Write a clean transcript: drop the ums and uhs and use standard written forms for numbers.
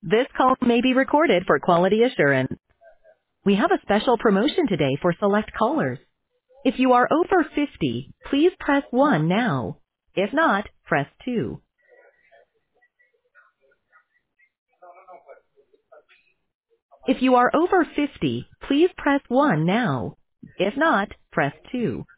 This call may be recorded for quality assurance. We have a special promotion today for select callers. If you are over 50, please press 1 now. If not, press 2. If you are over 50, please press 1 now. If not, press 2.